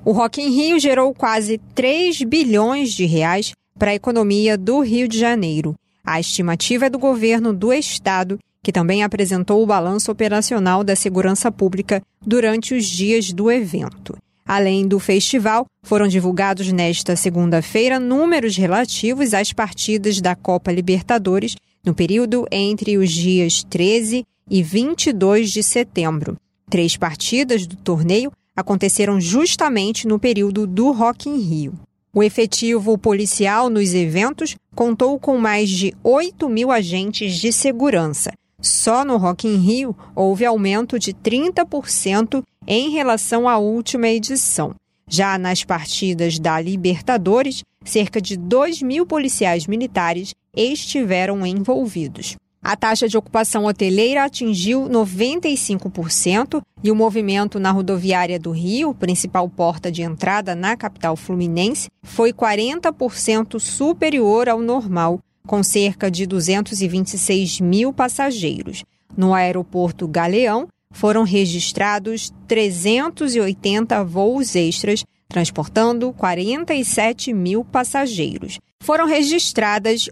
O Rock in Rio gerou quase 3 bilhões de reais para a economia do Rio de Janeiro. A estimativa é do governo do estado, que também apresentou o balanço operacional da segurança pública durante os dias do evento. Além do festival, foram divulgados nesta segunda-feira números relativos às partidas da Copa Libertadores no período entre os dias 13 e 22 de setembro. 3 partidas do torneio aconteceram justamente no período do Rock in Rio. O efetivo policial nos eventos contou com mais de 8 mil agentes de segurança. Só no Rock in Rio houve aumento de 30% em relação à última edição. Já nas partidas da Libertadores, cerca de 2 mil policiais militares estiveram envolvidos. A taxa de ocupação hoteleira atingiu 95% e o movimento na rodoviária do Rio, principal porta de entrada na capital fluminense, foi 40% superior ao normal, com cerca de 226 mil passageiros. No aeroporto Galeão, foram registrados 380 voos extras, transportando 47 mil passageiros. Foram registradas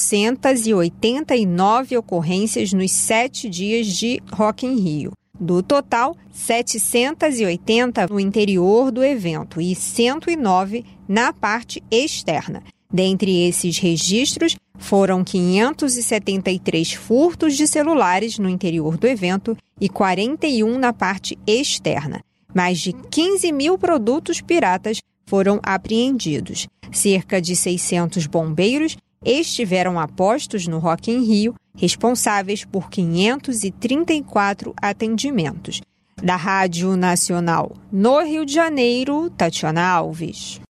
889 ocorrências nos 7 dias de Rock in Rio. Do total, 780 no interior do evento e 109 na parte externa. Dentre esses registros, foram 573 furtos de celulares no interior do evento e 41 na parte externa. Mais de 15 mil produtos piratas foram apreendidos. Cerca de 600 bombeiros estiveram apostos no Rock in Rio, responsáveis por 534 atendimentos. Da Rádio Nacional no Rio de Janeiro, Tatiana Alves.